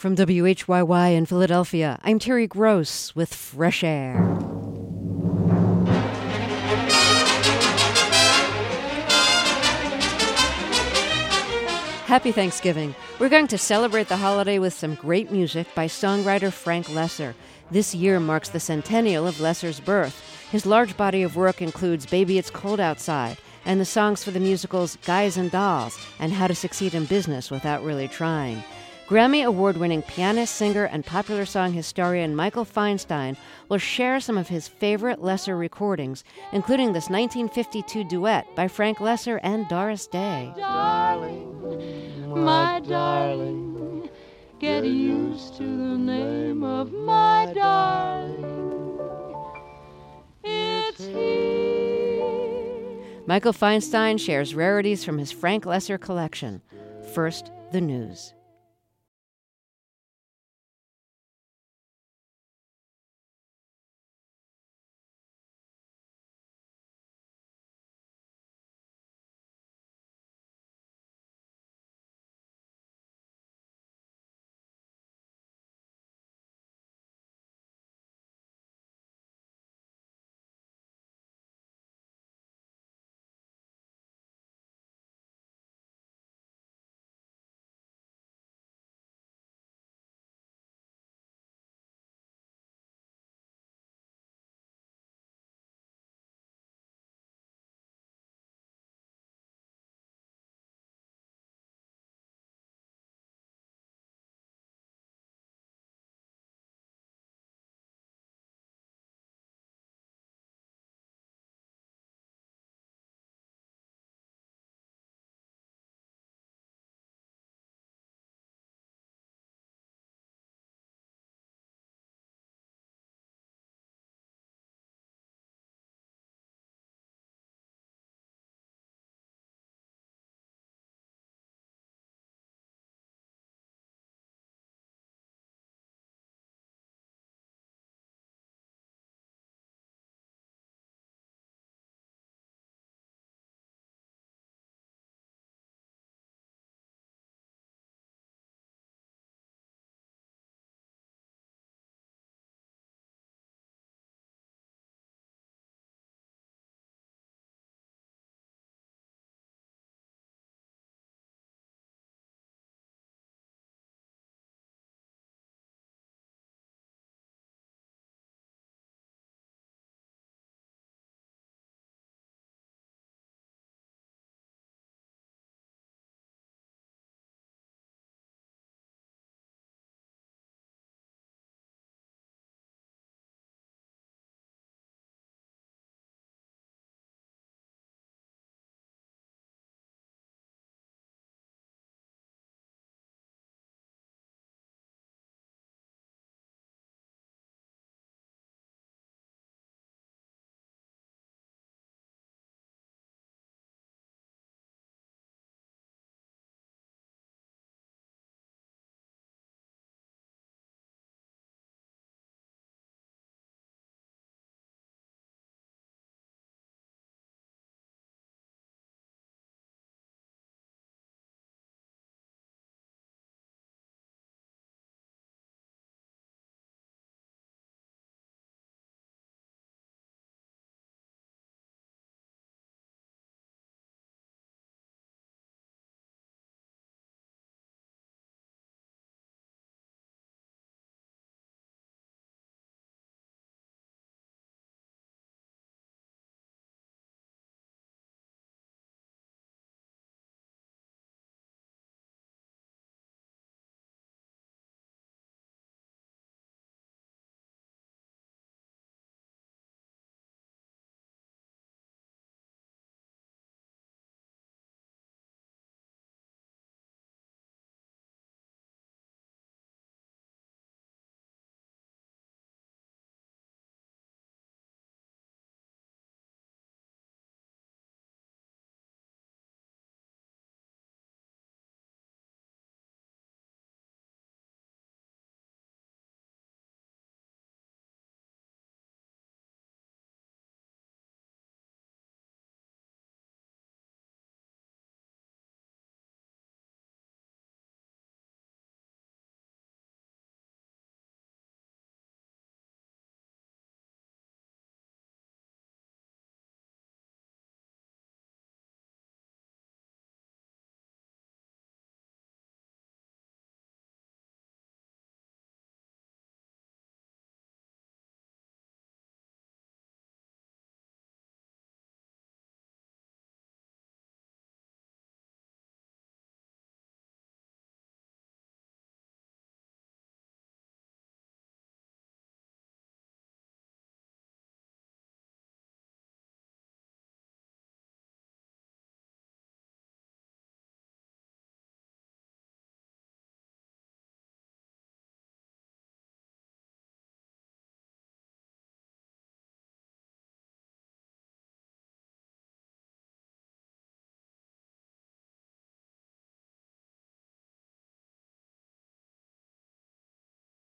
From WHYY in Philadelphia, I'm Terry Gross with Fresh Air. Happy Thanksgiving. We're going to celebrate the holiday with some great music by songwriter Frank Loesser. This year marks the centennial of Loesser's birth. His large body of work includes Baby It's Cold Outside and the songs for the musicals Guys and Dolls and How to Succeed in Business Without Really Trying. Grammy award-winning pianist, singer, and popular song historian Michael Feinstein will share some of his favorite Loesser recordings, including this 1952 duet by Frank Loesser and Doris Day. Darling, my darling, get used to the name of my darling. It's here. Michael Feinstein shares rarities from his Frank Loesser collection. First, the news.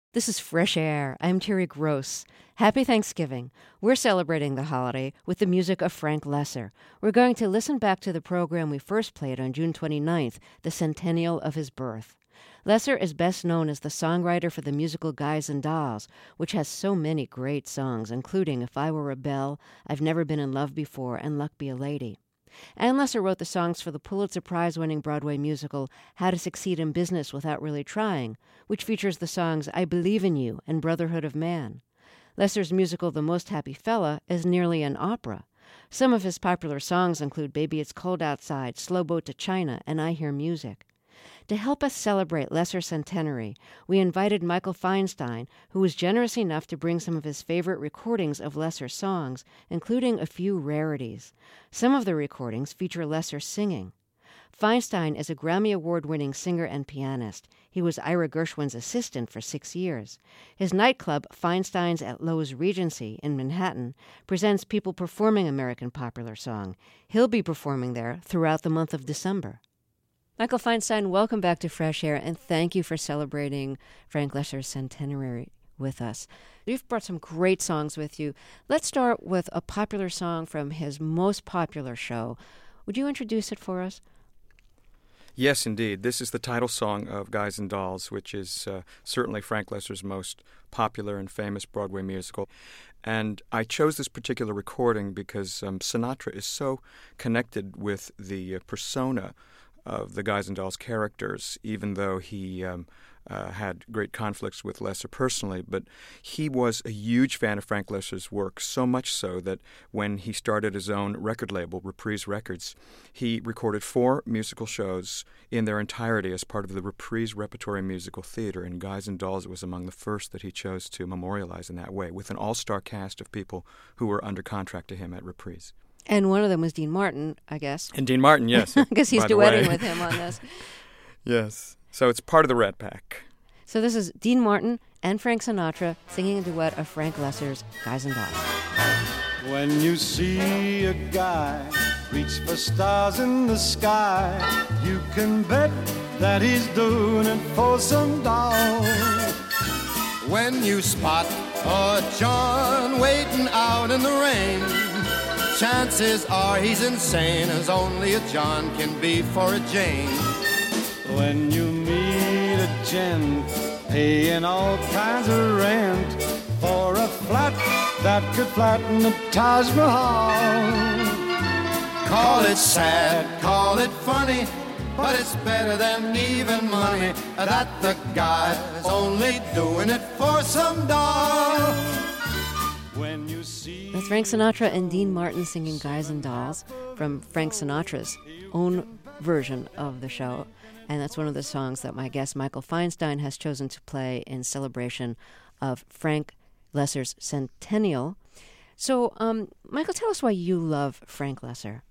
This is Fresh Air. I'm Terry Gross. Happy Thanksgiving. We're celebrating the holiday with the music of Frank Loesser. We're going to listen back to the program we first played on June 29th, the centennial of his birth. Loesser is best known as the songwriter for the musical Guys and Dolls, which has so many great songs, including If I Were a Belle, I've Never Been in Love Before, and Luck Be a Lady. And Loesser wrote the songs for the Pulitzer Prize-winning Broadway musical How to Succeed in Business Without Really Trying, which features the songs I Believe in You and Brotherhood of Man. Loesser's musical The Most Happy Fella is nearly an opera. Some of his popular songs include Baby It's Cold Outside, Slow Boat to China, and I Hear Music. To help us celebrate Loesser's centenary, we invited Michael Feinstein, who was generous enough to bring some of his favorite recordings of Loesser's songs, including a few rarities. Some of the recordings feature Loesser singing. Feinstein is a Grammy Award-winning singer and pianist. He was Ira Gershwin's assistant for 6 years. His nightclub, Feinstein's at Lowe's Regency in Manhattan, presents people performing American popular song. He'll be performing there throughout the month of December. Michael Feinstein, welcome back to Fresh Air, and thank you for celebrating Frank Loesser's centenary with us. You've brought some great songs with you. Let's start with a popular song from his most popular show. Would you introduce it for us? Yes, indeed. This is the title song of Guys and Dolls, which is certainly Frank Loesser's most popular and famous Broadway musical. And I chose this particular recording because Sinatra is so connected with the persona of the Guys and Dolls characters, even though he had great conflicts with Loesser personally. But he was a huge fan of Frank Loesser's work, so much so that when he started his own record label, Reprise Records, he recorded 4 musical shows in their entirety as part of the Reprise Repertory Musical Theater, and Guys and Dolls was among the first that he chose to memorialize in that way, with an all-star cast of people who were under contract to him at Reprise. And one of them was Dean Martin, I guess. And Dean Martin, yes. Because he's duetting with him on this. Yes. So it's part of the Rat Pack. So this is Dean Martin and Frank Sinatra singing a duet of Frank Loesser's Guys and Dolls. When you see a guy reach for stars in the sky, you can bet that he's doing it for some doll. When you spot a John waiting out in the rain, chances are he's insane, as only a John can be for a Jane. When you meet a gent paying all kinds of rent for a flat that could flatten the Taj Mahal, call it sad, call it funny, but it's better than even money, that the guy's only doing it for some doll. when you see... That's Frank Sinatra and Dean Martin singing Guys and Dolls from Frank Sinatra's own version of the show. And that's one of the songs that my guest Michael Feinstein has chosen to play in celebration of Frank Loesser's centennial. So, Michael, tell us why you love Frank Loesser.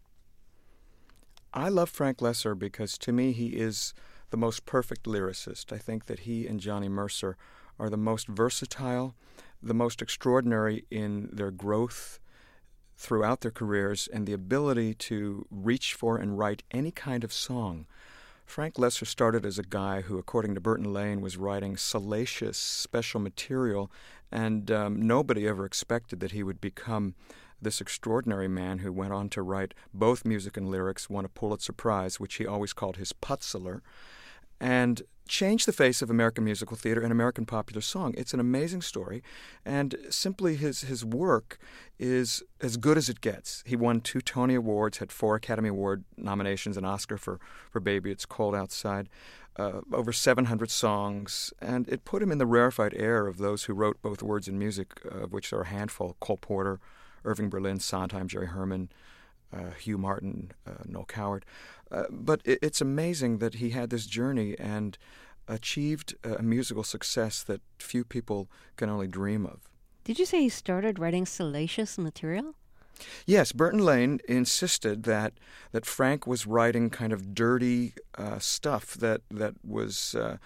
I love Frank Loesser because, to me, he is the most perfect lyricist. I think that he and Johnny Mercer are the most versatile, the most extraordinary in their growth throughout their careers and the ability to reach for and write any kind of song. Frank Loesser started as a guy who, according to Burton Lane, was writing salacious special material, and nobody ever expected that he would become this extraordinary man who went on to write both music and lyrics, won a Pulitzer Prize, which he always called his Putzler, and changed the face of American musical theater and American popular song. It's an amazing story, and simply his work is as good as it gets. He won 2 Tony Awards, had 4 Academy Award nominations, an Oscar for Baby It's Cold Outside, over 700 songs, and it put him in the rarefied air of those who wrote both words and music, of which there are a handful: Cole Porter, Irving Berlin, Sondheim, Jerry Herman, Hugh Martin, Noel Coward. But it's amazing that he had this journey and achieved a musical success that few people can only dream of. Did you say he started writing salacious material? Yes, Burton Lane insisted that Frank was writing kind of dirty stuff that was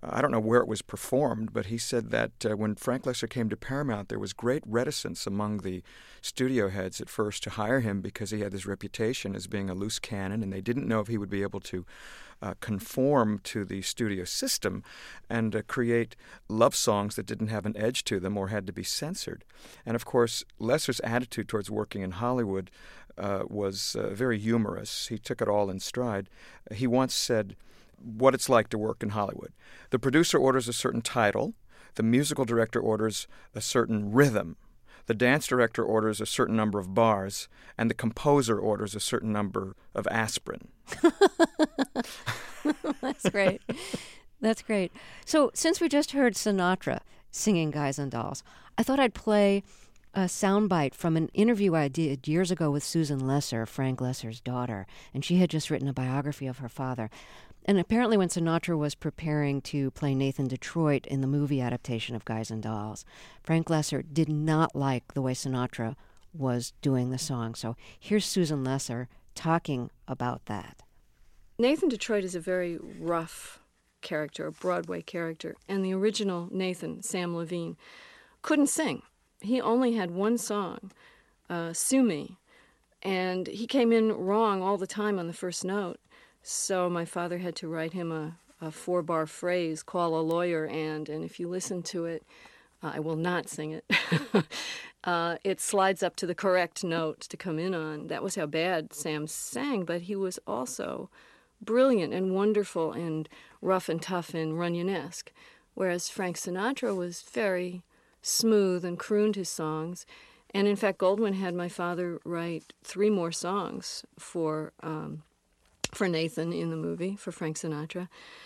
I don't know where it was performed, but he said that when Frank Loesser came to Paramount, there was great reticence among the studio heads at first to hire him because he had this reputation as being a loose cannon, and they didn't know if he would be able to conform to the studio system and create love songs that didn't have an edge to them or had to be censored. And of course, Loesser's attitude towards working in Hollywood was very humorous. He took it all in stride. He once said what it's like to work in Hollywood. The producer orders a certain title. The musical director orders a certain rhythm. The dance director orders a certain number of bars, and the composer orders a certain number of aspirin. That's great. That's great. So since we just heard Sinatra singing Guys and Dolls, I thought I'd play a soundbite from an interview I did years ago with Susan Loesser, Frank Loesser's daughter, and she had just written a biography of her father. And apparently when Sinatra was preparing to play Nathan Detroit in the movie adaptation of Guys and Dolls, Frank Loesser did not like the way Sinatra was doing the song. So here's Susan Loesser talking about that. Nathan Detroit is a very rough character, a Broadway character, and the original Nathan, Sam Levine, couldn't sing. He only had one song, Sue Me, and he came in wrong all the time on the first note. So my father had to write him a 4-bar phrase, call a lawyer, and if you listen to it, I will not sing it, it slides up to the correct note to come in on. That was how bad Sam sang, but he was also brilliant and wonderful and rough and tough and Runyonesque, whereas Frank Sinatra was very smooth and crooned his songs. And in fact, Goldwyn had my father write 3 more songs for Nathan in the movie, for Frank Sinatra.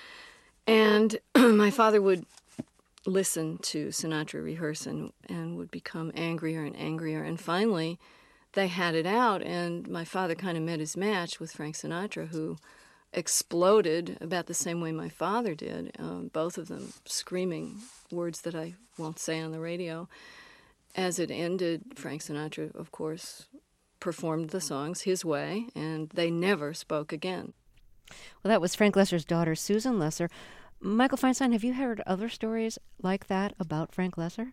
And my father would listen to Sinatra rehearse and would become angrier and angrier. And finally, they had it out, and my father kind of met his match with Frank Sinatra, who exploded about the same way my father did, both of them screaming words that I won't say on the radio. As it ended, Frank Sinatra, of course, performed the songs his way, and they never spoke again. Well, that was Frank Loesser's daughter, Susan Loesser. Michael Feinstein, have you heard other stories like that about Frank Loesser?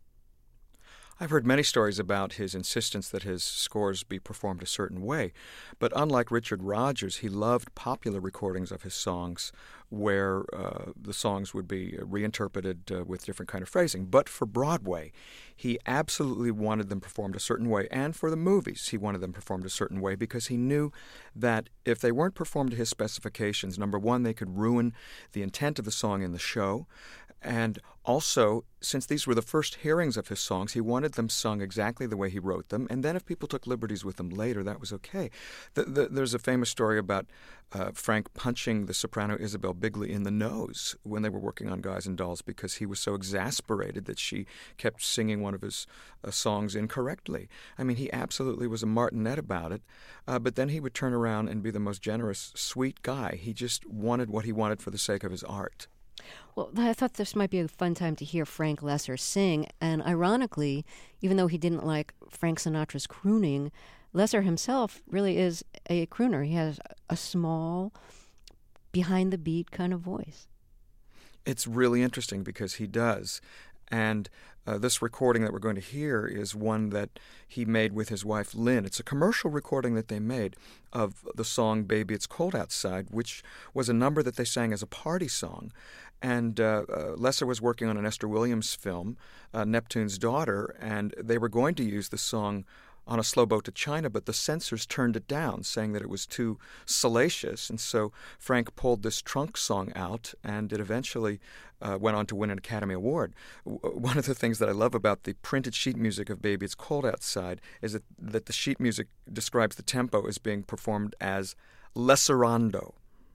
I've heard many stories about his insistence that his scores be performed a certain way, but unlike Richard Rodgers, he loved popular recordings of his songs where the songs would be reinterpreted with different kind of phrasing. But for Broadway, he absolutely wanted them performed a certain way, and for the movies, he wanted them performed a certain way because he knew that if they weren't performed to his specifications, number one, they could ruin the intent of the song in the show. And also, since these were the first hearings of his songs, he wanted them sung exactly the way he wrote them. And then if people took liberties with them later, that was okay. There's a famous story about Frank punching the soprano Isabel Bigley in the nose when they were working on Guys and Dolls because he was so exasperated that she kept singing one of his songs incorrectly. I mean, he absolutely was a martinet about it. But then he would turn around and be the most generous, sweet guy. He just wanted what he wanted for the sake of his art. Well, I thought this might be a fun time to hear Frank Loesser sing, and ironically, even though he didn't like Frank Sinatra's crooning, Loesser himself really is a crooner. He has a small, behind-the-beat kind of voice. It's really interesting because he does, and this recording that we're going to hear is one that he made with his wife, Lynn. It's a commercial recording that they made of the song Baby It's Cold Outside, which was a number that they sang as a party song. And Loesser was working on an Esther Williams film, Neptune's Daughter, and they were going to use the song on a slow boat to China, but the censors turned it down, saying that it was too salacious. And so Frank pulled this trunk song out, and it eventually went on to win an Academy Award. One of the things that I love about the printed sheet music of Baby It's Cold Outside is that the sheet music describes the tempo as being performed as Loesserando.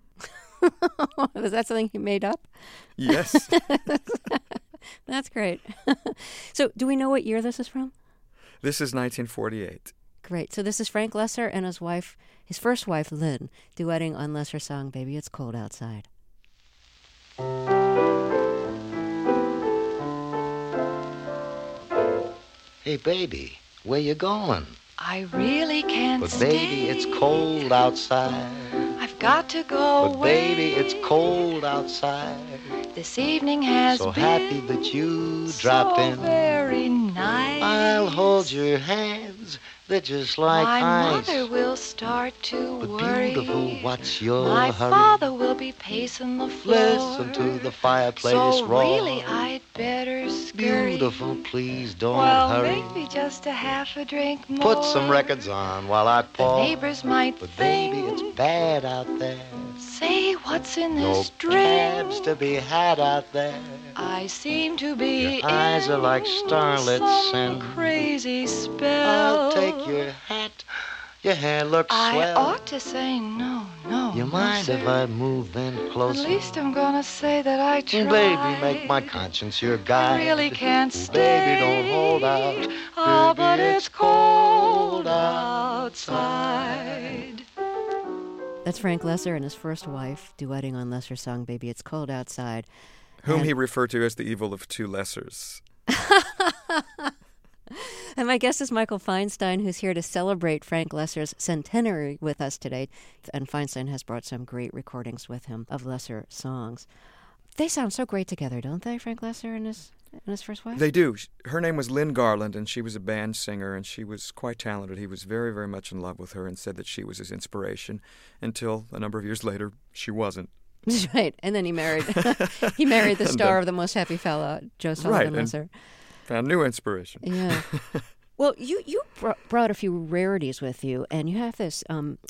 Is that something you made up? Yes. That's great. So do we know what year this is from? This is 1948. Great. So this is Frank Loesser and his wife, his first wife, Lynn, duetting on Loesser's song, Baby It's Cold Outside. Hey, baby, where you going? I really can't But stay. baby, it's cold outside. I've got to go But away. baby, it's cold outside. This evening has So been happy that you dropped so in. very nice. I'll hold your hands. They're just like My ice. mother will start to But worry. beautiful, what's your My hurry? father will be pacing the floor. Listen to the fireplace so roar. really, I'd better scurry. Beautiful, please don't Well, hurry. maybe just a half a drink more. Put some records on while I The pour. neighbors might But think. baby, it's bad out there. Say, what's in No this drink? cabs to be had out there. I seem to be Your eyes are like starlets some and crazy spell. I'll take your hat. Your hair looks I swell. ought to say no. You mind if I move in closer? At least I'm gonna say that I tried. Baby, make my conscience your guide. I really can't stay. Baby, don't hold out. Oh, but Baby, it's cold outside. That's Frank Loesser and his first wife duetting on Loesser's song "Baby It's Cold Outside," Whom and he referred to as the evil of two Lessers. And my guest is Michael Feinstein, who's here to celebrate Frank Loesser's centenary with us today. And Feinstein has brought some great recordings with him of Loesser songs. They sound so great together, don't they, Frank Loesser and his first wife? They do. Her name was Lynn Garland, and she was a band singer, and she was quite talented. He was very, very much in love with her and said that she was his inspiration until a number of years later, she wasn't. That's right. And then he married the star of The Most Happy Fella, Joe Sullivan Loesser. Found new inspiration. Yeah. Well, you brought a few rarities with you, and you have this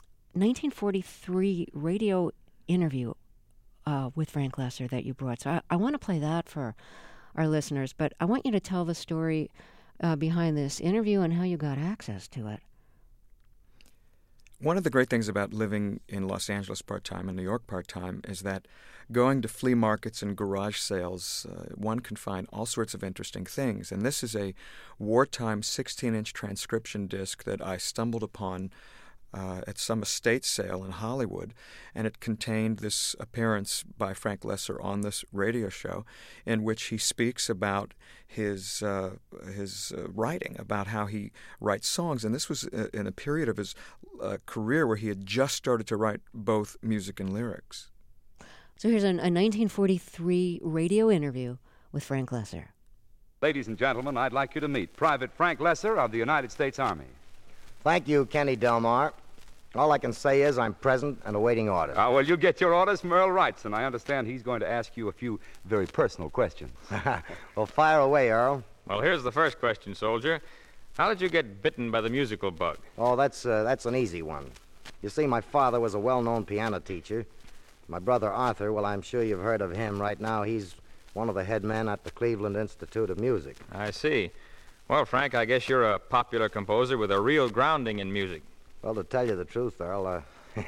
1943 radio interview with Frank Loesser that you brought. So I want to play that for our listeners, but I want you to tell the story behind this interview and how you got access to it. One of the great things about living in Los Angeles part-time and New York part-time is that going to flea markets and garage sales, one can find all sorts of interesting things. And this is a wartime 16-inch transcription disc that I stumbled upon at some estate sale in Hollywood, and it contained this appearance by Frank Loesser on this radio show in which he speaks about his writing, about how he writes songs. And this was in a period of his career where he had just started to write both music and lyrics. So here's a 1943 radio interview with Frank Loesser. Ladies and gentlemen, I'd like you to meet Private Frank Loesser of the United States Army. Thank you, Kenny Delmar. All I can say is I'm present and awaiting orders. Well, you get your orders from Earl Wrights, and I understand he's going to ask you a few very personal questions. Well, fire away, Earl. Well, here's the first question, soldier. How did you get bitten by the musical bug? Oh, that's an easy one. You see, my father was a well-known piano teacher. My brother Arthur, well, I'm sure you've heard of him. Right now, he's one of the head men at the Cleveland Institute of Music. I see. Well, Frank, I guess you're a popular composer with a real grounding in music. Well, to tell you the truth, Earl,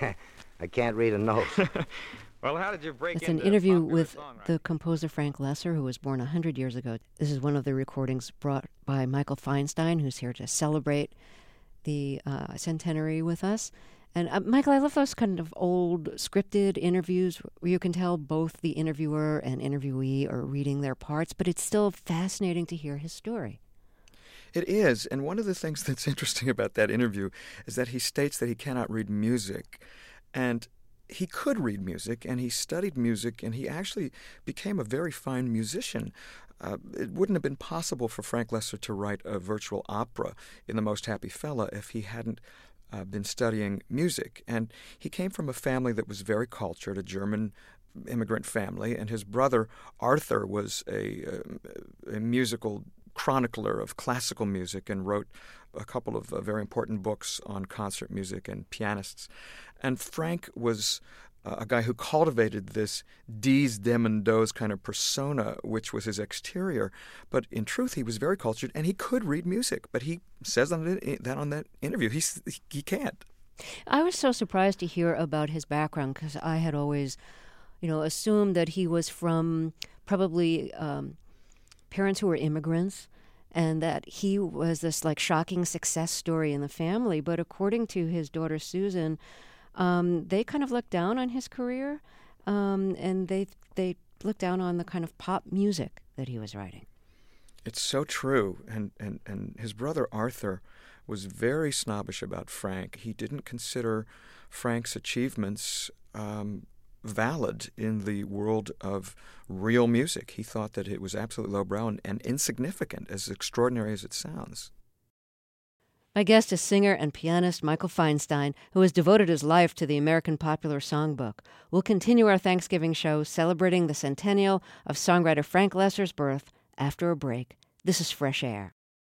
I can't read a note. Well, how did you break It's an into interview popular with songwriting? the composer Frank Loesser, who was born 100 years ago. This is one of the recordings brought by Michael Feinstein, who's here to celebrate the centenary with us. And Michael, I love those kind of old scripted interviews where you can tell both the interviewer and interviewee are reading their parts, but it's still fascinating to hear his story. It is, and one of the things that's interesting about that interview is that he states that he cannot read music, and he could read music, and he studied music, and he actually became a very fine musician. It wouldn't have been possible for Frank Loesser to write a virtual opera in The Most Happy Fella if he hadn't been studying music. And he came from a family that was very cultured, a German immigrant family, and his brother Arthur was a musical chronicler of classical music and wrote a couple of very important books on concert music and pianists. And Frank was a guy who cultivated this dies, dem, and dos kind of persona, which was his exterior. But in truth, he was very cultured, and he could read music. But he says on that interview, he can't. I was so surprised to hear about his background because I had always, assumed that he was from probably parents who were immigrants, and that he was this shocking success story in the family. But according to his daughter Susan, they kind of looked down on his career, and they looked down on the kind of pop music that he was writing. It's so true, and his brother Arthur was very snobbish about Frank. He didn't consider Frank's achievements valid in the world of real music. He thought that it was absolutely lowbrow and insignificant, as extraordinary as it sounds. My guest is singer and pianist Michael Feinstein, who has devoted his life to the American Popular Songbook. We'll continue our Thanksgiving show celebrating the centennial of songwriter Frank Loesser's birth after a break. This is Fresh Air.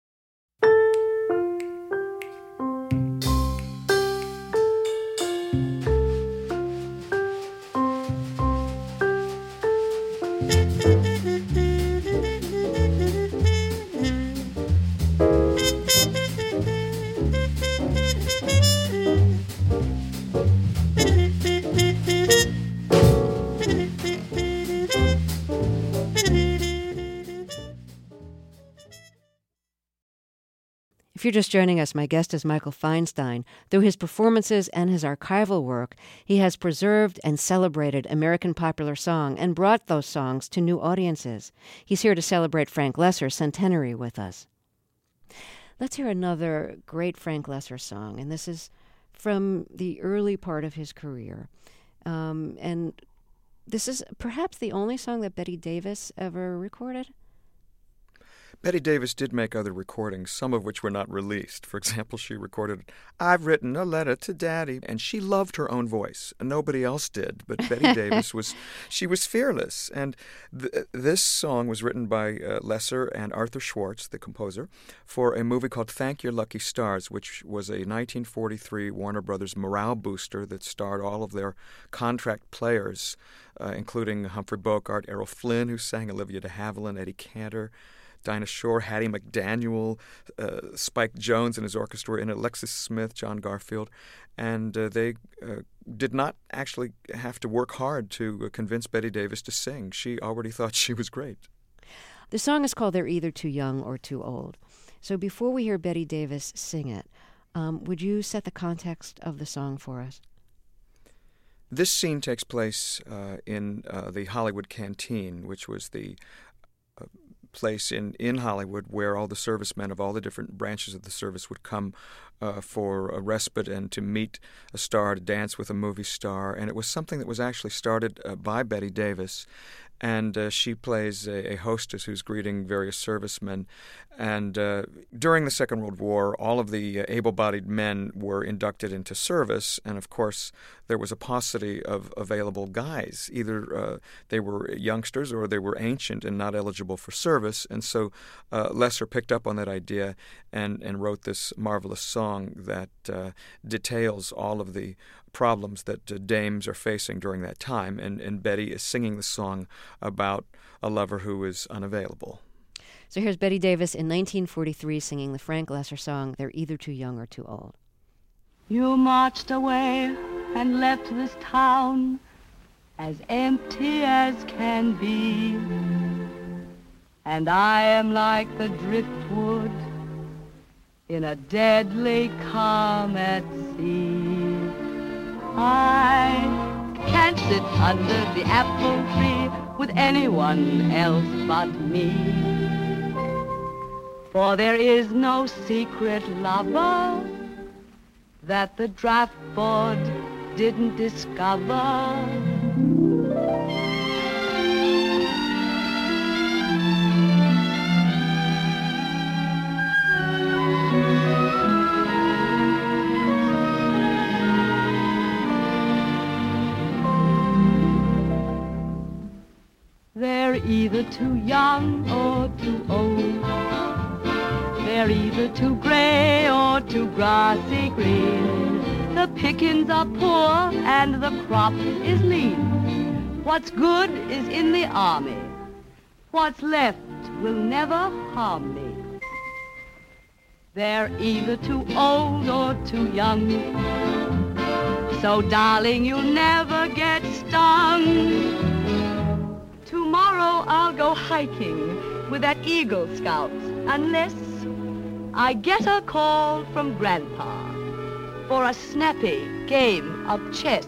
If you're just joining us, my guest is Michael Feinstein. Through his performances and his archival work, he has preserved and celebrated American popular song and brought those songs to new audiences. He's here to celebrate Frank Loesser's centenary with us. Let's hear another great Frank Loesser song, and this is from the early part of his career. And this is perhaps the only song that Betty Davis ever recorded. Betty Davis did make other recordings, some of which were not released. For example, she recorded, "I've Written a Letter to Daddy," and she loved her own voice. Nobody else did, but Betty Davis was fearless. And this song was written by Loesser and Arthur Schwartz, the composer, for a movie called Thank Your Lucky Stars, which was a 1943 Warner Brothers morale booster that starred all of their contract players, including Humphrey Bogart, Errol Flynn, who sang Olivia de Havilland, Eddie Cantor, Dinah Shore, Hattie McDaniel, Spike Jones and his orchestra, and Alexis Smith, John Garfield. And they did not actually have to work hard to convince Betty Davis to sing. She already thought she was great. The song is called They're Either Too Young or Too Old. So before we hear Betty Davis sing it, would you set the context of the song for us? This scene takes place in the Hollywood Canteen, which was the place in Hollywood where all the servicemen of all the different branches of the service would come for a respite and to meet a star, to dance with a movie star. And it was something that was actually started by Betty Davis. And she plays a hostess who's greeting various servicemen. And during the Second World War, all of the able-bodied men were inducted into service. And, of course, there was a paucity of available guys. Either they were youngsters or they were ancient and not eligible for service. And so Loesser picked up on that idea and wrote this marvelous song that details all of the problems that dames are facing during that time, and Betty is singing the song about a lover who is unavailable. So here's Betty Davis in 1943 singing the Frank Loesser song, They're Either Too Young or Too Old. You marched away and left this town as empty as can be, and I am like the driftwood in a deadly calm at sea. I can't sit under the apple tree with anyone else but me, for there is no secret lover that the draft board didn't discover. They're either too young or too old. They're either too gray or too grassy green. The pickings are poor and the crop is lean. What's good is in the army. What's left will never harm me. They're either too old or too young. So, darling, you'll never get stung. Tomorrow I'll go hiking with that Eagle Scout, unless I get a call from Grandpa for a snappy game of chess.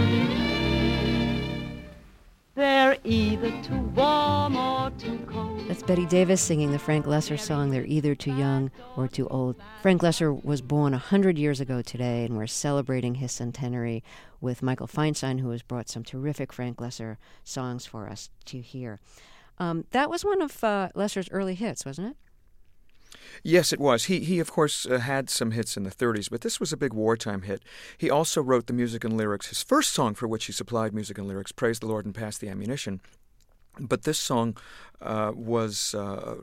They're either too warm or too cold. That's Betty Davis singing the Frank Loesser song, They're Either Too Young or Too Old. Frank Loesser was born 100 years ago today, and we're celebrating his centenary with Michael Feinstein, who has brought some terrific Frank Loesser songs for us to hear. That was one of Loesser's early hits, wasn't it? Yes, it was. He of course, had some hits in the 30s, but this was a big wartime hit. He also wrote the music and lyrics. His first song for which he supplied music and lyrics, Praise the Lord and Pass the Ammunition. But this song was,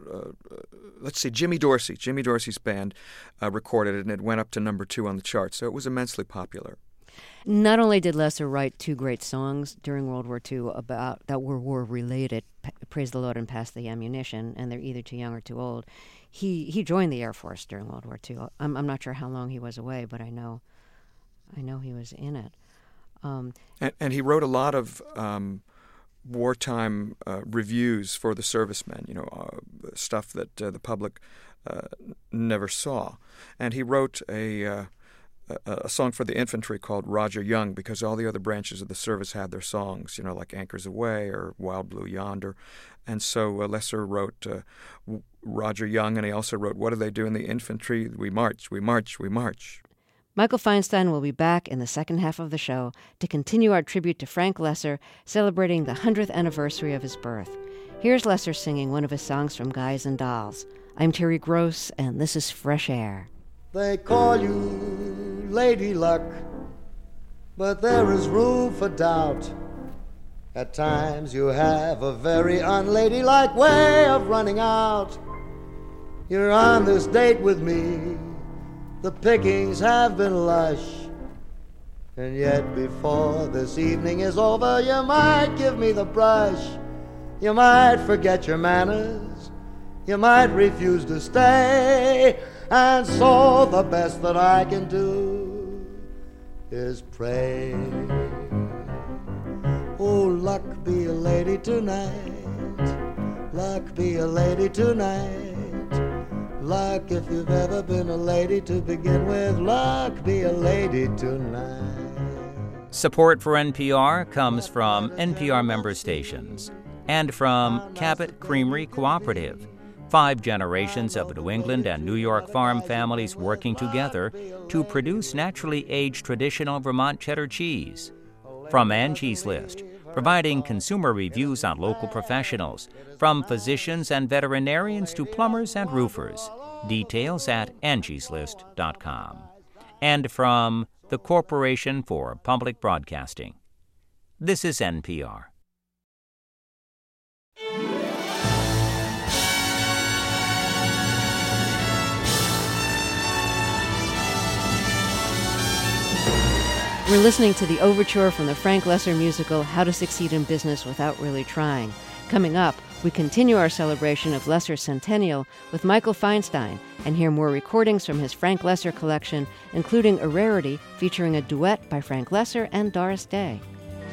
let's see, Jimmy Dorsey's band recorded it, and it went up to number 2 on the chart, so it was immensely popular. Not only did Loesser write 2 great songs during World War II about that were war-related, Praise the Lord and Pass the Ammunition, and They're Either Too Young or Too Old, he joined the Air Force during World War II. I'm not sure how long he was away, but I know he was in it. And he wrote a lot of wartime reviews for the servicemen, stuff that the public never saw. And he wrote a song for the infantry called Roger Young, because all the other branches of the service had their songs, like Anchors Aweigh or Wild Blue Yonder. And so Loesser wrote Roger Young, and he also wrote What Do They Do in the Infantry? We march, we march, we march. Michael Feinstein will be back in the second half of the show to continue our tribute to Frank Loesser, celebrating the 100th anniversary of his birth. Here's Loesser singing one of his songs from Guys and Dolls. I'm Terry Gross, and this is Fresh Air. They call you Lady Luck, but there is room for doubt. At times you have a very unladylike way of running out. You're on this date with me, the pickings have been lush, and yet before this evening is over, you might give me the brush. You might forget your manners, you might refuse to stay, and so the best that I can do is pray. Oh, luck be a lady tonight, luck be a lady tonight. Luck if you've ever been a lady to begin with, luck be a lady tonight. Support for NPR comes from NPR member stations and from Cabot Creamery Cooperative, 5 generations of New England and New York farm families working together to produce naturally aged traditional Vermont cheddar cheese. From Angie's List, providing consumer reviews on local professionals, from physicians and veterinarians to plumbers and roofers. Details at angieslist.com. And from the Corporation for Public Broadcasting. This is NPR. We're listening to the overture from the Frank Loesser musical, How to Succeed in Business Without Really Trying. Coming up, we continue our celebration of Loesser's centennial with Michael Feinstein and hear more recordings from his Frank Loesser collection, including a rarity featuring a duet by Frank Loesser and Doris Day.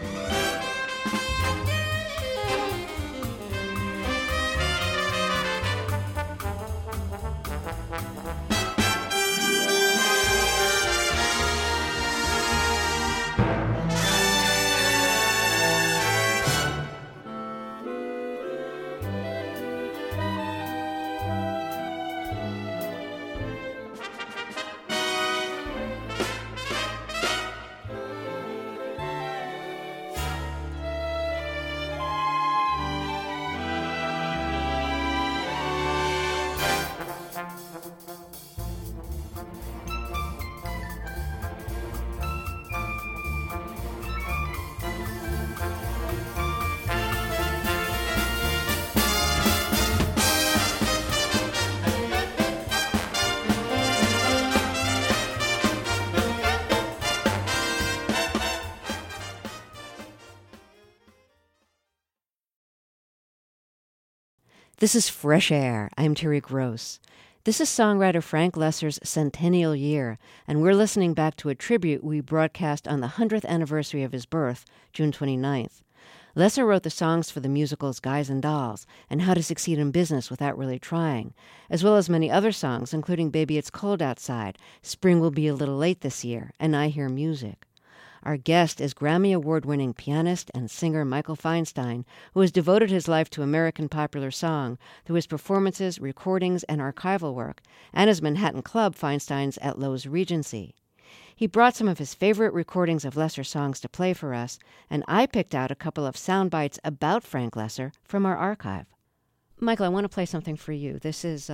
This is Fresh Air. I'm Terry Gross. This is songwriter Frank Loesser's centennial year, and we're listening back to a tribute we broadcast on the 100th anniversary of his birth, June 29th. Loesser wrote the songs for the musicals Guys and Dolls and How to Succeed in Business Without Really Trying, as well as many other songs, including Baby It's Cold Outside, Spring Will Be a Little Late This Year, and I Hear Music. Our guest is Grammy Award-winning pianist and singer Michael Feinstein, who has devoted his life to American popular song through his performances, recordings, and archival work, and his Manhattan club, Feinstein's at Loew's Regency. He brought some of his favorite recordings of Lesser songs to play for us, and I picked out a couple of sound bites about Frank Loesser from our archive. Michael, I want to play something for you. This is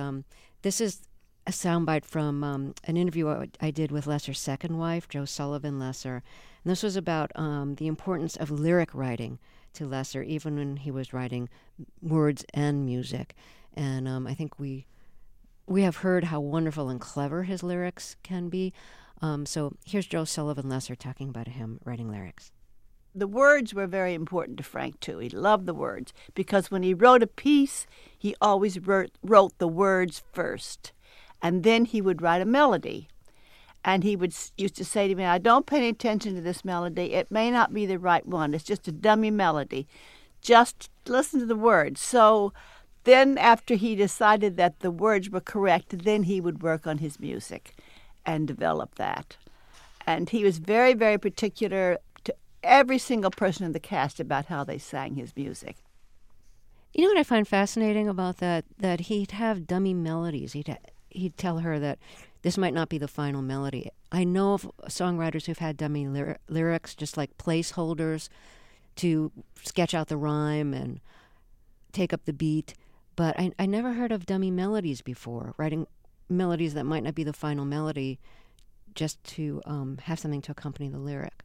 a soundbite from an interview I did with Loesser's second wife, Jo Sullivan Loesser. And this was about the importance of lyric writing to Loesser, even when he was writing words and music. And I think we have heard how wonderful and clever his lyrics can be. So here's Jo Sullivan Loesser talking about him writing lyrics. The words were very important to Frank, too. He loved the words because when he wrote a piece, he always wrote the words first. And then he would write a melody. And he used to say to me, I don't pay any attention to this melody. It may not be the right one. It's just a dummy melody. Just listen to the words. So then after he decided that the words were correct, then he would work on his music and develop that. And he was very, very particular to every single person in the cast about how they sang his music. You know what I find fascinating about that? That he'd have dummy melodies. He'd tell her that this might not be the final melody. I know of songwriters who've had dummy lyrics, just like placeholders to sketch out the rhyme and take up the beat. But I never heard of dummy melodies before, writing melodies that might not be the final melody just to have something to accompany the lyric.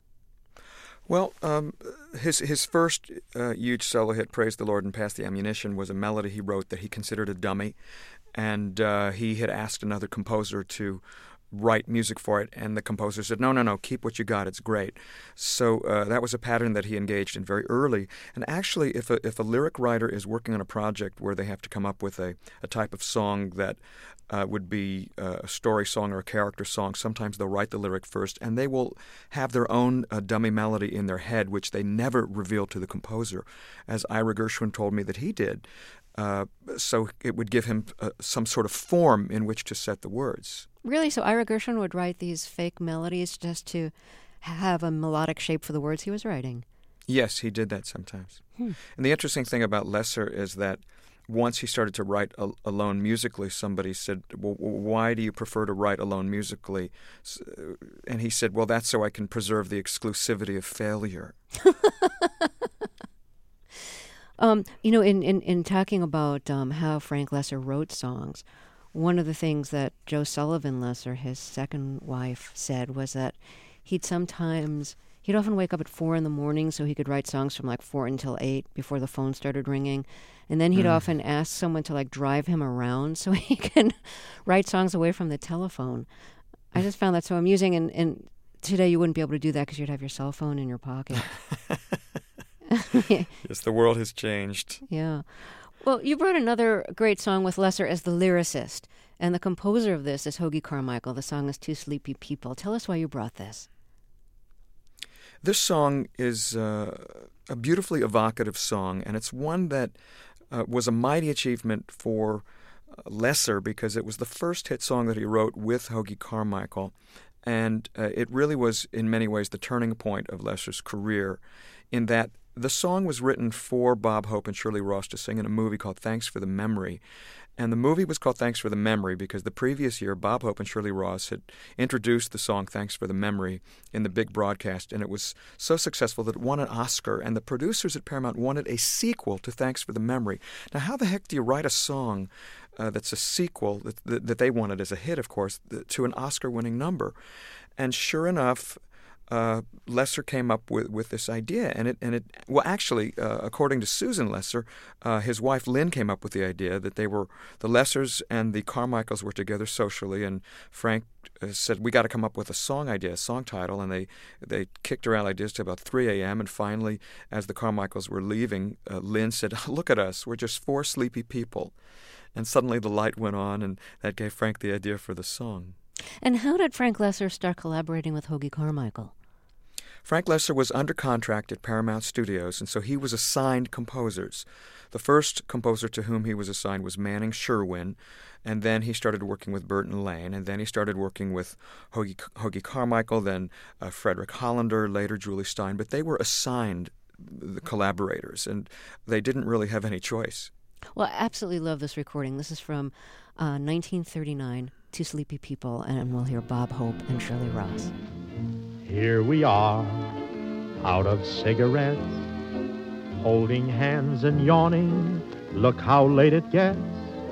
Well, his first huge solo hit, Praise the Lord and Pass the Ammunition, was a melody he wrote that he considered a dummy. And he had asked another composer to write music for it, and the composer said, no, keep what you got, it's great. So that was a pattern that he engaged in very early. And actually, if a lyric writer is working on a project where they have to come up with a type of song that would be a story song or a character song, sometimes they'll write the lyric first, and they will have their own dummy melody in their head, which they never reveal to the composer, as Ira Gershwin told me that he did. So it would give him some sort of form in which to set the words. Really? So Ira Gershwin would write these fake melodies just to have a melodic shape for the words he was writing? Yes, he did that sometimes. And the interesting thing about Loesser is that once he started to write alone musically, somebody said, well, why do you prefer to write alone musically? And he said, well, that's so I can preserve the exclusivity of failure. In talking about how Frank Loesser wrote songs, one of the things that Jo Sullivan Loesser, his second wife, said was that he'd often wake up at 4 a.m. so he could write songs from 4 until 8 before the phone started ringing. And then he'd often ask someone to drive him around so he can write songs away from the telephone. I just found that so amusing. And today you wouldn't be able to do that because you'd have your cell phone in your pocket. Yes, the world has changed. Yeah. Well, you brought another great song with Loesser as the lyricist, and the composer of this is Hoagy Carmichael. The song is Two Sleepy People. Tell us why you brought this. This song is a beautifully evocative song, and it's one that was a mighty achievement for Loesser because it was the first hit song that he wrote with Hoagy Carmichael, and it really was, in many ways, the turning point of Loesser's career in that the song was written for Bob Hope and Shirley Ross to sing in a movie called Thanks for the Memory. And the movie was called Thanks for the Memory because the previous year Bob Hope and Shirley Ross had introduced the song Thanks for the Memory in the big broadcast, and it was so successful that it won an Oscar, and the producers at Paramount wanted a sequel to Thanks for the Memory. Now, how the heck do you write a song that's a sequel that they wanted as a hit, of course, to an Oscar-winning number? And sure enough, Loesser came up with this idea, and it actually, according to Susan Loesser, his wife Lynn came up with the idea that the Loessers and the Carmichaels were together socially, and Frank said, we got to come up with a song idea, a song title, and they kicked around ideas till about 3 a.m., and finally, as the Carmichaels were leaving, Lynn said, look at us, we're just 4 sleepy people. And suddenly the light went on, and that gave Frank the idea for the song. And how did Frank Loesser start collaborating with Hoagy Carmichael? Frank Loesser was under contract at Paramount Studios, and so he was assigned composers. The first composer to whom he was assigned was Manning Sherwin, and then he started working with Burton Lane, and then he started working with Hoagy Carmichael, then Frederick Hollander, later Julie Stein, but they were assigned the collaborators, and they didn't really have any choice. Well, I absolutely love this recording. This is from 1939, Two Sleepy People, and we'll hear Bob Hope and Shirley Ross. Here we are, out of cigarettes, holding hands and yawning. Look how late it gets.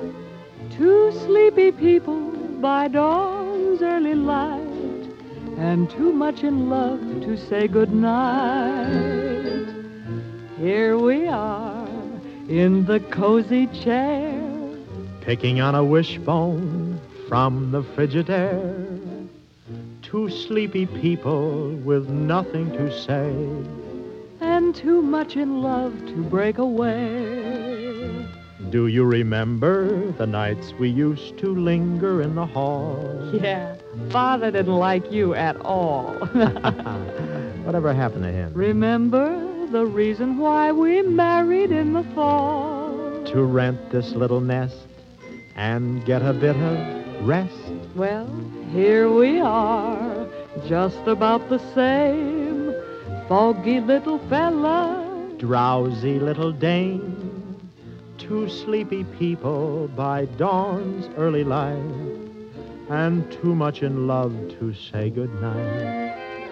Two sleepy people by dawn's early light, and too much in love to say goodnight. Here we are in the cozy chair, Picking on a wishbone from the Frigidaire. Two sleepy people with nothing to say, and too much in love to break away. Do you remember the nights we used to linger in the hall? Yeah, Father didn't like you at all. Whatever happened to him? Remember the reason why we married in the fall? To rent this little nest and get a bit of rest. Well, here we are, just about the same. Foggy little fella, drowsy little dame. Two sleepy people by dawn's early light, and too much in love to say goodnight.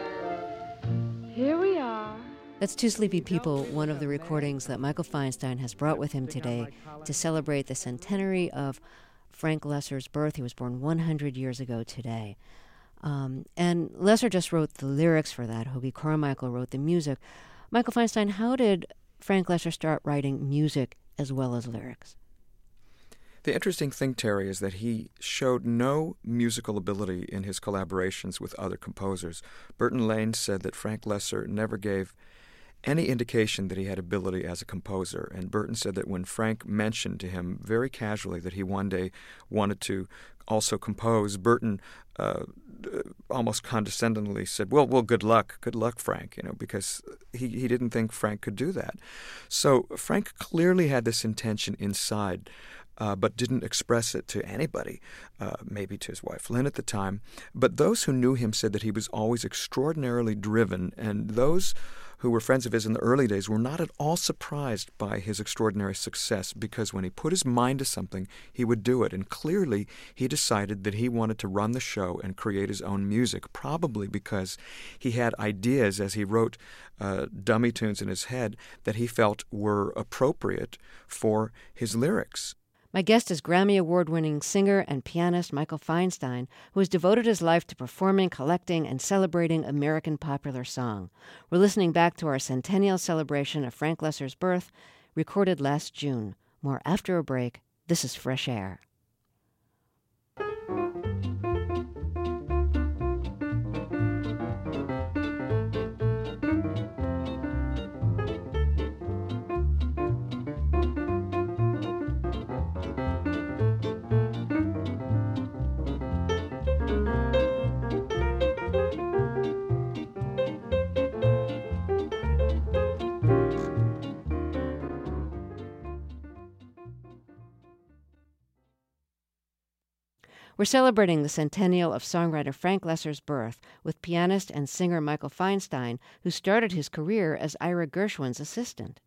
Here we are. That's Two Sleepy People, one of the recordings that Michael Feinstein has brought with him today to celebrate the centenary of Frank Loesser's birth. He was born 100 years ago today. And Loesser just wrote the lyrics for that. Hoagy Carmichael wrote the music. Michael Feinstein, how did Frank Loesser start writing music as well as lyrics? The interesting thing, Terry, is that he showed no musical ability in his collaborations with other composers. Burton Lane said that Frank Loesser never gave any indication that he had ability as a composer, and Burton said that when Frank mentioned to him very casually that he one day wanted to also compose, Burton almost condescendingly said, well, good luck, Frank, because he didn't think Frank could do that. So Frank clearly had this intention inside, but didn't express it to anybody, maybe to his wife Lynn at the time. But those who knew him said that he was always extraordinarily driven, and those who were friends of his in the early days were not at all surprised by his extraordinary success, because when he put his mind to something, he would do it. And clearly, he decided that he wanted to run the show and create his own music, probably because he had ideas as he wrote dummy tunes in his head that he felt were appropriate for his lyrics. My guest is Grammy Award-winning singer and pianist Michael Feinstein, who has devoted his life to performing, collecting, and celebrating American popular song. We're listening back to our centennial celebration of Frank Loesser's birth, recorded last June. More after a break. This is Fresh Air. We're celebrating the centennial of songwriter Frank Loesser's birth with pianist and singer Michael Feinstein, who started his career as Ira Gershwin's assistant.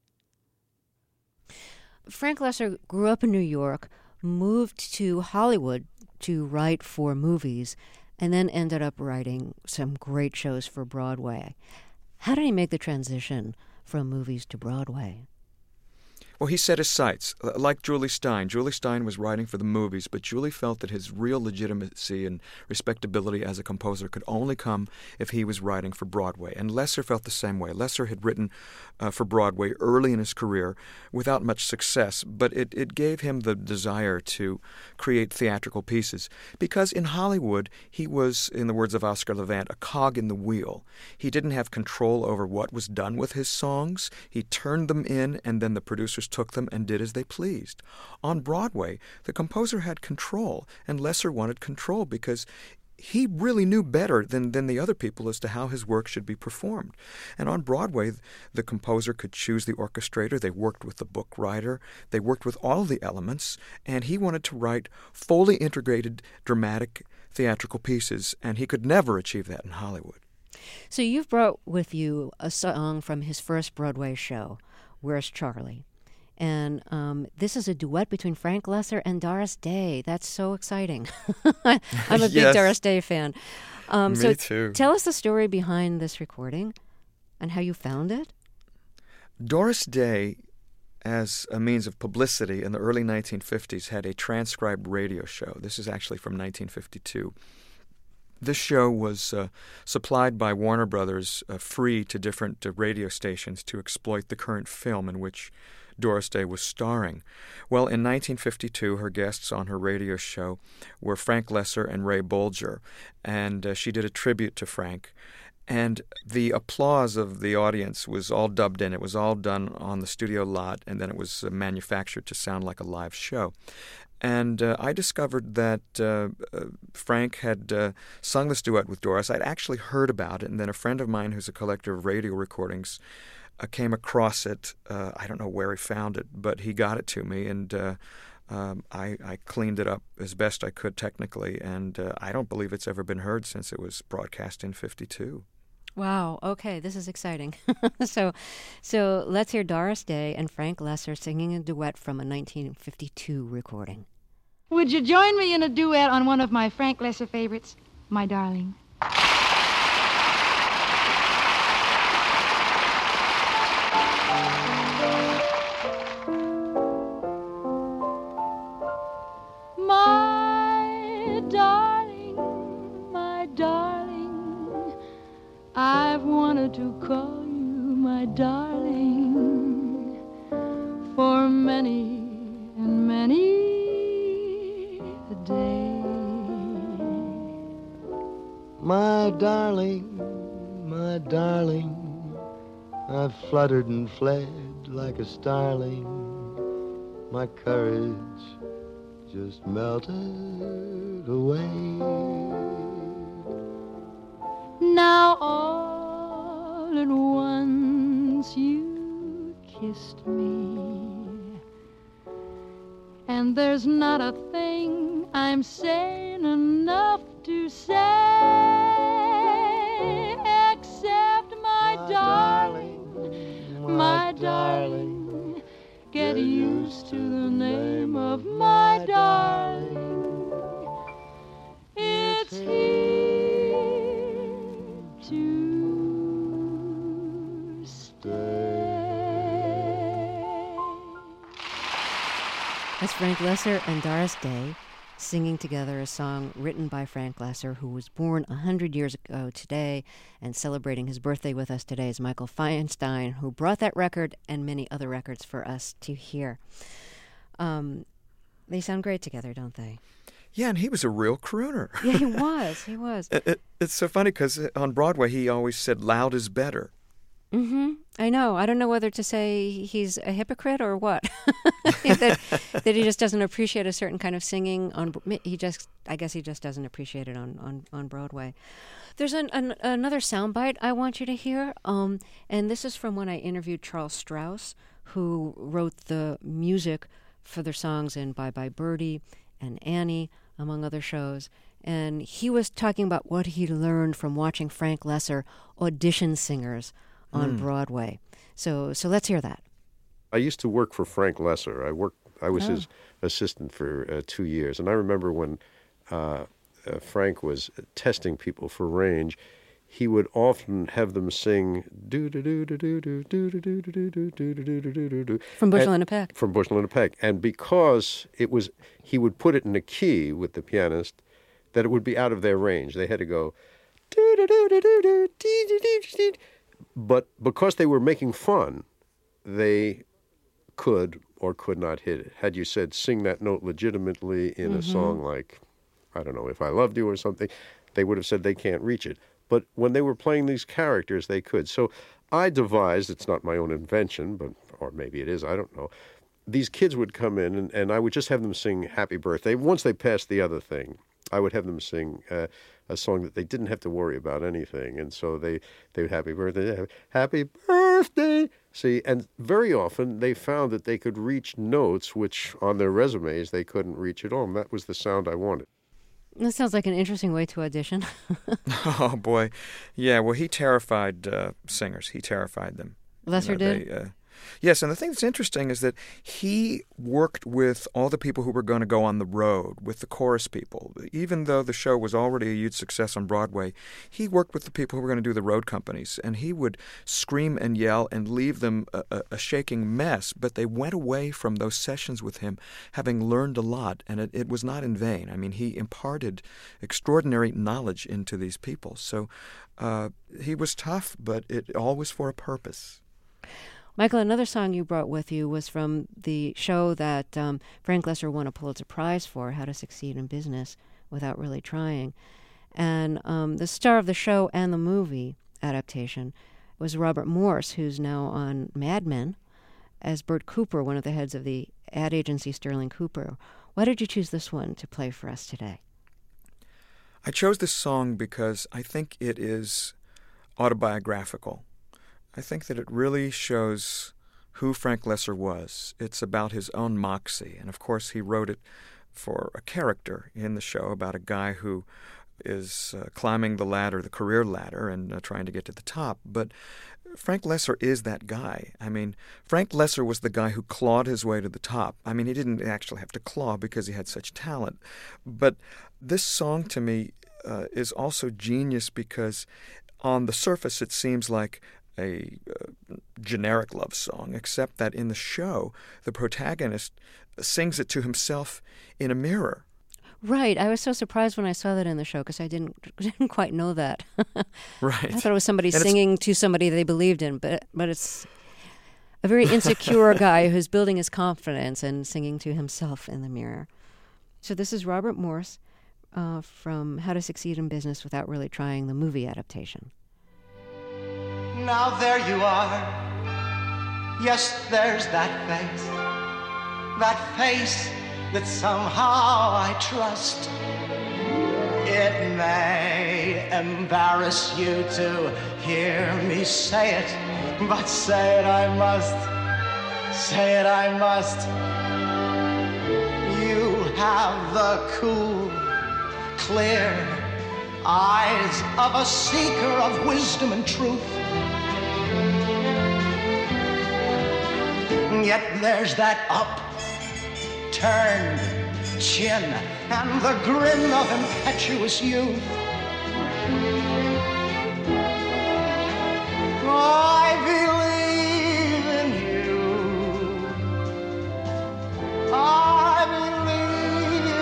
Frank Loesser grew up in New York, moved to Hollywood to write for movies, and then ended up writing some great shows for Broadway. How did he make the transition from movies to Broadway? Well, he set his sights, like Julie Stein. Julie Stein was writing for the movies, but Julie felt that his real legitimacy and respectability as a composer could only come if he was writing for Broadway. And Loesser felt the same way. Loesser had written for Broadway early in his career without much success, but it gave him the desire to create theatrical pieces. Because in Hollywood, he was, in the words of Oscar Levant, a cog in the wheel. He didn't have control over what was done with his songs. He turned them in, and then the producers took them and did as they pleased. On Broadway, the composer had control, and Loesser wanted control because he really knew better than the other people as to how his work should be performed. And on Broadway, the composer could choose the orchestrator. They worked with the book writer. They worked with all of the elements. And he wanted to write fully integrated dramatic theatrical pieces, and he could never achieve that in Hollywood. So you've brought with you a song from his first Broadway show, Where's Charlie? And this is a duet between Frank Loesser and Doris Day. That's so exciting. I'm a big Yes. Doris Day fan. Me too. Tell us the story behind this recording and how you found it. Doris Day, as a means of publicity in the early 1950s, had a transcribed radio show. This is actually from 1952. This show was supplied by Warner Brothers free to different radio stations to exploit the current film in which Doris Day was starring. Well, in 1952, her guests on her radio show were Frank Loesser and Ray Bolger, and she did a tribute to Frank. And the applause of the audience was all dubbed in. It was all done on the studio lot, and then it was manufactured to sound like a live show. And I discovered that Frank had sung this duet with Doris. I'd actually heard about it, and then a friend of mine who's a collector of radio recordings came across it. I don't know where he found it, but he got it to me, and I cleaned it up as best I could technically, and I don't believe it's ever been heard since it was broadcast in 52. Wow. Okay, this is exciting. So let's hear Doris Day and Frank Loesser singing a duet from a 1952 recording. Would you join me in a duet on one of my Frank Loesser favorites, My Darling? My darling, I've wanted to call you my darling for many and many a day. My darling, I've fluttered and fled like a starling. My courage just melted away. Now all at once you kissed me, and there's not a thing I'm sane enough to say, except my darling, get used to the name of my darling. It's here to stay. That's Frank Loesser and Doris Day singing together a song written by Frank Loesser, who was born 100 years ago today, and celebrating his birthday with us today is Michael Feinstein, who brought that record and many other records for us to hear. They sound great together, don't they? Yeah, and he was a real crooner. Yeah, he was. He was. It's so funny because on Broadway he always said loud is better. Mm-hmm. I know. I don't know whether to say he's a hypocrite or what. that he just doesn't appreciate a certain kind of singing. I guess he just doesn't appreciate it on Broadway. There's another soundbite I want you to hear, and this is from when I interviewed Charles Strauss, who wrote the music for their songs in Bye Bye Birdie and Annie, among other shows. And he was talking about what he learned from watching Frank Loesser audition singers on Broadway. So let's hear that. I used to work for Frank Loesser. I was his assistant for 2 years, and I remember when Frank was testing people for range, he would often have them sing do do do do do do do do do do do do do do do from Bushel and a Peck. From Bushel and a Peck, and because he would put it in a key with the pianist that it would be out of their range. They had to go do do do do do do do do do. But because they were making fun, they could or could not hit it. Had you said, sing that note legitimately in a song like, I don't know, If I Loved You or something, they would have said they can't reach it. But when they were playing these characters, they could. So I devised, it's not my own invention, or maybe it is, I don't know. These kids would come in, and I would just have them sing Happy Birthday once they passed the other thing. I would have them sing a song that they didn't have to worry about anything. And so they would happy birthday, happy birthday. See, and very often they found that they could reach notes which on their resumes they couldn't reach at all. And that was the sound I wanted. That sounds like an interesting way to audition. Oh, boy. Yeah, well, he terrified singers. He terrified them. Lesser did? Yes, and the thing that's interesting is that he worked with all the people who were going to go on the road, with the chorus people. Even though the show was already a huge success on Broadway, he worked with the people who were going to do the road companies, and he would scream and yell and leave them a shaking mess, but they went away from those sessions with him having learned a lot, and it was not in vain. I mean, he imparted extraordinary knowledge into these people. So he was tough, but it all was for a purpose. Michael, another song you brought with you was from the show that Frank Loesser won a Pulitzer Prize for, How to Succeed in Business Without Really Trying. And the star of the show and the movie adaptation was Robert Morse, who's now on Mad Men as Bert Cooper, one of the heads of the ad agency Sterling Cooper. Why did you choose this one to play for us today? I chose this song because I think it is autobiographical. I think that it really shows who Frank Loesser was. It's about his own moxie. And, of course, he wrote it for a character in the show about a guy who is climbing the ladder, the career ladder, and trying to get to the top. But Frank Loesser is that guy. I mean, Frank Loesser was the guy who clawed his way to the top. I mean, he didn't actually have to claw because he had such talent. But this song, to me, is also genius because on the surface it seems like a generic love song, except that in the show, the protagonist sings it to himself in a mirror. Right. I was so surprised when I saw that in the show because I didn't quite know that. Right. I thought it was somebody singing to somebody they believed in, but it's a very insecure guy who's building his confidence and singing to himself in the mirror. So this is Robert Morse from How to Succeed in Business Without Really Trying, the movie adaptation. Now there you are. Yes, there's that face that somehow I trust. It may embarrass you to hear me say it, but say it I must, say it I must. You have the cool, clear eyes of a seeker of wisdom and truth. Yet there's that upturned chin and the grin of impetuous youth. I believe in you. I believe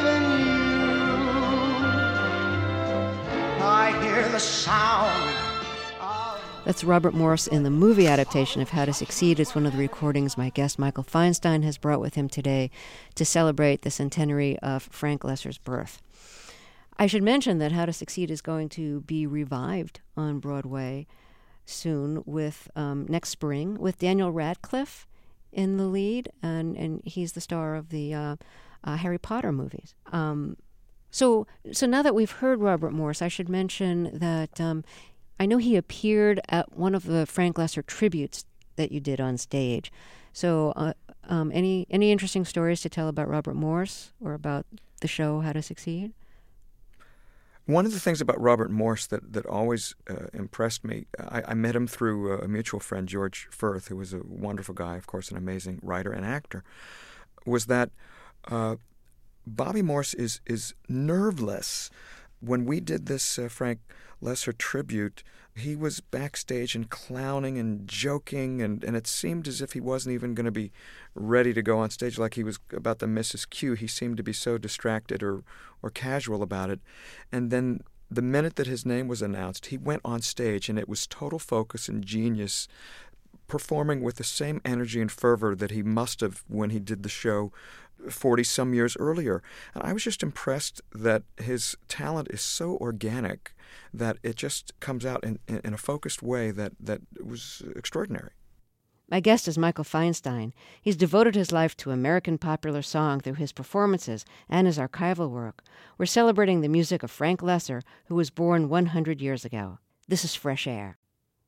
in you. I hear the sound. That's Robert Morse in the movie adaptation of How to Succeed. It's one of the recordings my guest Michael Feinstein has brought with him today to celebrate the centenary of Frank Loesser's birth. I should mention that How to Succeed is going to be revived on Broadway soon with next spring with Daniel Radcliffe in the lead, and he's the star of the Harry Potter movies. So now that we've heard Robert Morse, I should mention that I know he appeared at one of the Frank Loesser tributes that you did on stage. So any interesting stories to tell about Robert Morse or about the show How to Succeed? One of the things about Robert Morse that always impressed me, I met him through a mutual friend, George Firth, who was a wonderful guy, of course, an amazing writer and actor, was that Bobby Morse is nerveless. When we did this Frank Loesser tribute, he was backstage and clowning and joking, and it seemed as if he wasn't even going to be ready to go on stage, like he was about to miss his cue. He seemed to be so distracted or casual about it. And then the minute that his name was announced, he went on stage, and it was total focus and genius, performing with the same energy and fervor that he must have when he did the show 40-some years earlier. And I was just impressed that his talent is so organic that it just comes out in a focused way that was extraordinary. My guest is Michael Feinstein. He's devoted his life to American popular song through his performances and his archival work. We're celebrating the music of Frank Loesser, who was born 100 years ago. This is Fresh Air.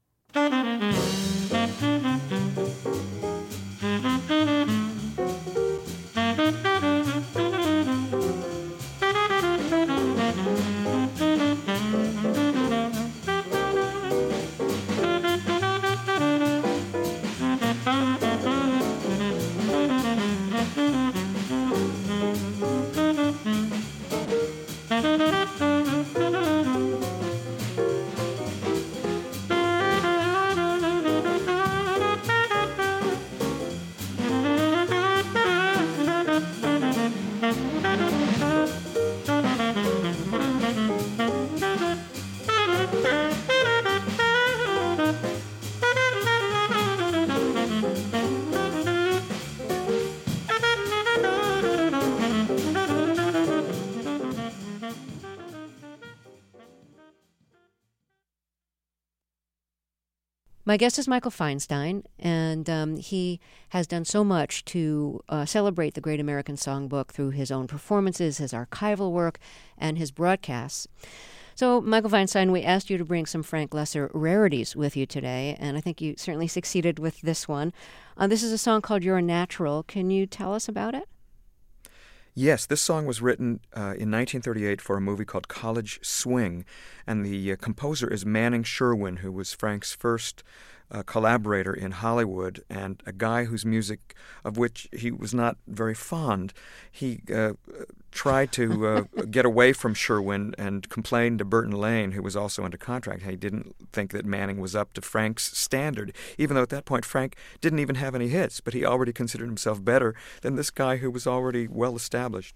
My guest is Michael Feinstein, and he has done so much to celebrate the Great American Songbook through his own performances, his archival work, and his broadcasts. So, Michael Feinstein, we asked you to bring some Frank Loesser rarities with you today, and I think you certainly succeeded with this one. This is a song called You're a Natural. Can you tell us about it? Yes, this song was written in 1938 for a movie called College Swing, and the composer is Manning Sherwin, who was Frank's first collaborator in Hollywood, and a guy whose music, of which he was not very fond. He tried to get away from Sherwin and complained to Burton Lane, who was also under contract. He didn't think that Manning was up to Frank's standard, even though at that point Frank didn't even have any hits, but he already considered himself better than this guy who was already well established.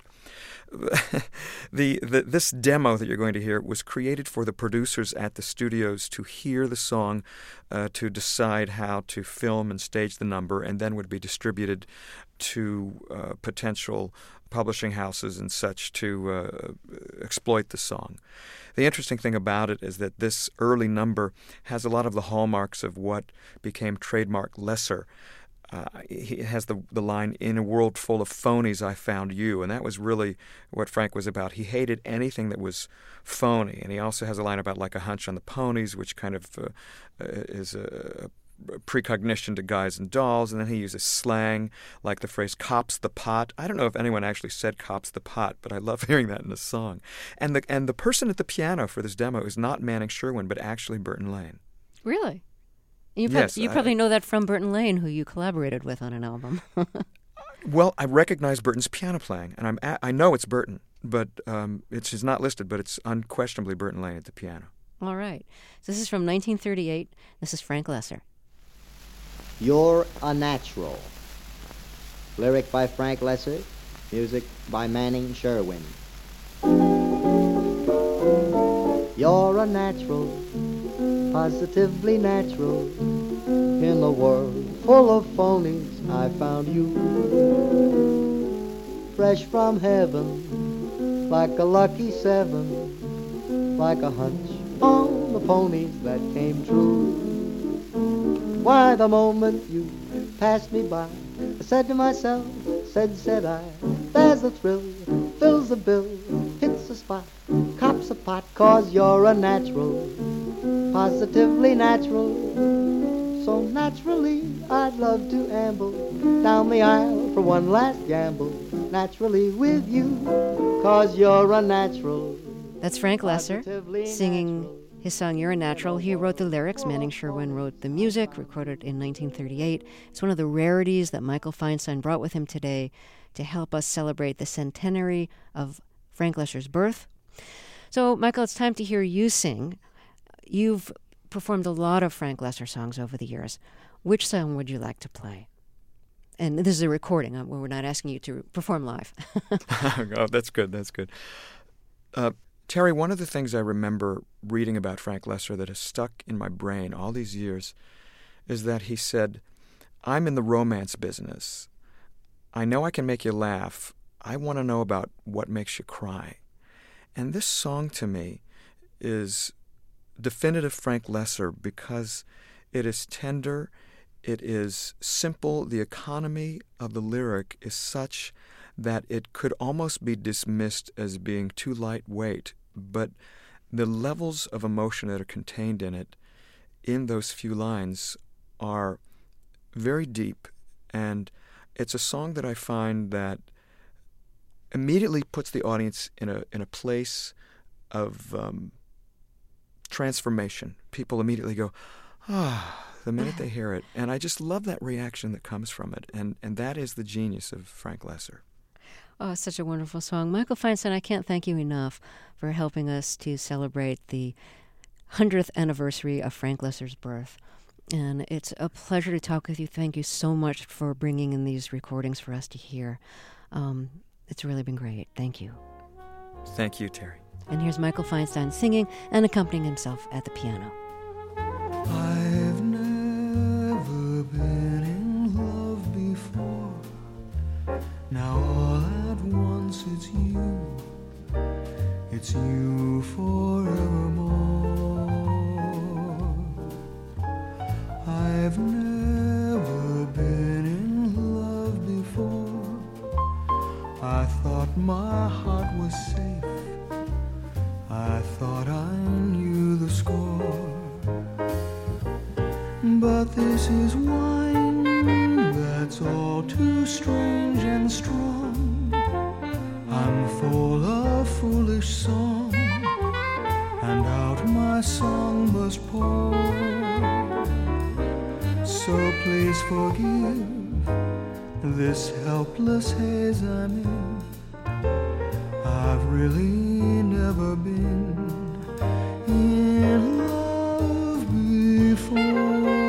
This demo that you're going to hear was created for the producers at the studios to hear the song, to decide how to film and stage the number, and then would be distributed to potential publishing houses and such to exploit the song. The interesting thing about it is that this early number has a lot of the hallmarks of what became trademark Loesser. He has the line, "In a world full of phonies, I found you," and that was really what Frank was about. He hated anything that was phony, and he also has a line about like a hunch on the ponies, which kind of is a precognition to guys and dolls, and then he uses slang like the phrase "cops the pot." I don't know if anyone actually said "cops the pot," but I love hearing that in a song. And the person at the piano for this demo is not Manning Sherwin, but actually Burton Lane. Really? You probably know that from Burton Lane, who you collaborated with on an album. Well, I recognize Burton's piano playing, and I know it's Burton, but it's not listed, but it's unquestionably Burton Lane at the piano. All right. So this is from 1938. This is Frank Loesser. You're a Natural. Lyric by Frank Loesser. Music by Manning Sherwin. You're a natural, positively natural. In a world full of phonies, I found you. Fresh from heaven, like a lucky seven, like a hunch on the ponies that came true. Why, the moment you passed me by, I said to myself, said I, there's a thrill, fills the bill, hits the spot, cops a pot, 'cause you're a natural, positively natural. So naturally, I'd love to amble down the aisle for one last gamble, naturally with you, 'cause you're a natural. That's Frank Loesser singing his song You're a Natural. He wrote the lyrics. Manning Sherwin wrote the music, recorded in 1938. It's one of the rarities that Michael Feinstein brought with him today to help us celebrate the centenary of Frank Loesser's birth. So, Michael, it's time to hear you sing. You've performed a lot of Frank Loesser songs over the years. Which song would you like to play? And this is a recording. We're not asking you to perform live. Oh, that's good. That's good. Terry, one of the things I remember reading about Frank Loesser that has stuck in my brain all these years is that he said, "I'm in the romance business. I know I can make you laugh. I want to know about what makes you cry." And this song to me is definitive Frank Loesser because it is tender, It is simple. The economy of the lyric is such that it could almost be dismissed as being too lightweight, but the levels of emotion that are contained in it, in those few lines, are very deep, and it's a song that I find that immediately puts the audience in a place of transformation. People immediately go, the minute they hear it, and I just love that reaction that comes from it, and that is the genius of Frank Lesser. Oh, such a wonderful song. Michael Feinstein, I can't thank you enough for helping us to celebrate the 100th anniversary of Frank Lesser's birth. And it's a pleasure to talk with you. Thank you so much for bringing in these recordings for us to hear. It's really been great. Thank you. Thank you, Terry. And here's Michael Feinstein singing and accompanying himself at the piano. I've never been in love before. Now all at once it's you forevermore. I've never been in love before. I thought my heart was safe. I thought I knew the score. But this is wine that's all too strange and strong. I'm full of foolish song, and out my song must pour. So please forgive this helpless haze I'm in. I've really never been in love before.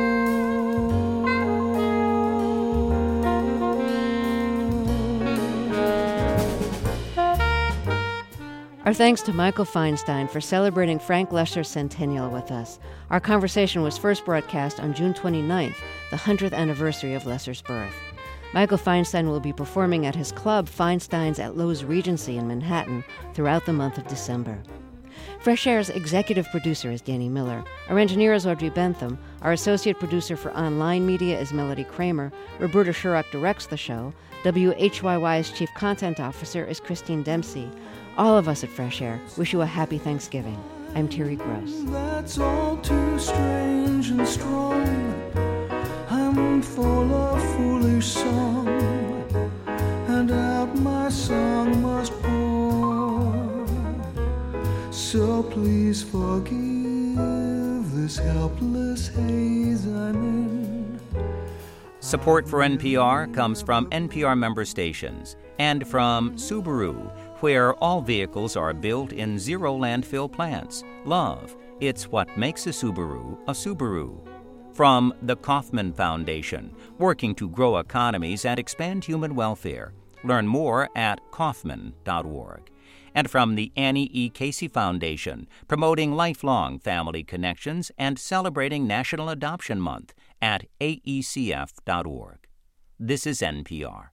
Our thanks to Michael Feinstein for celebrating Frank Lesser's centennial with us. Our conversation was first broadcast on June 29th, the 100th anniversary of Lesser's birth. Michael Feinstein will be performing at his club, Feinstein's at Lowe's Regency in Manhattan, throughout the month of December. Fresh Air's executive producer is Danny Miller. Our engineer is Audrey Bentham. Our associate producer for online media is Melody Kramer. Roberta Shurock directs the show. WHYY's chief content officer is Christine Dempsey. All of us at Fresh Air wish you a happy Thanksgiving. I'm Terry Gross. That's all too strange and strong. I'm full of foolish song, and out my song must pour. So please forgive this helpless haze I'm in. Support for NPR comes from NPR member stations and from Subaru, where all vehicles are built in zero landfill plants. Love, it's what makes a Subaru a Subaru. From the Kauffman Foundation, working to grow economies and expand human welfare. Learn more at Kauffman.org. And from the Annie E. Casey Foundation, promoting lifelong family connections and celebrating National Adoption Month at aecf.org. This is NPR.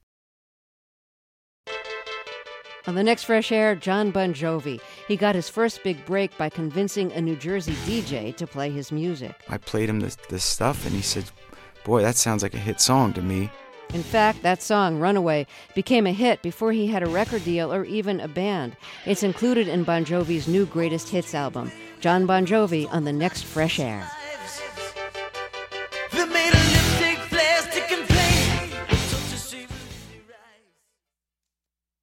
On the next Fresh Air, Jon Bon Jovi. He got his first big break by convincing a New Jersey DJ to play his music. I played him this stuff, and he said, "Boy, that sounds like a hit song to me." In fact, that song, Runaway, became a hit before he had a record deal or even a band. It's included in Bon Jovi's new Greatest Hits album. Jon Bon Jovi on the next Fresh Air.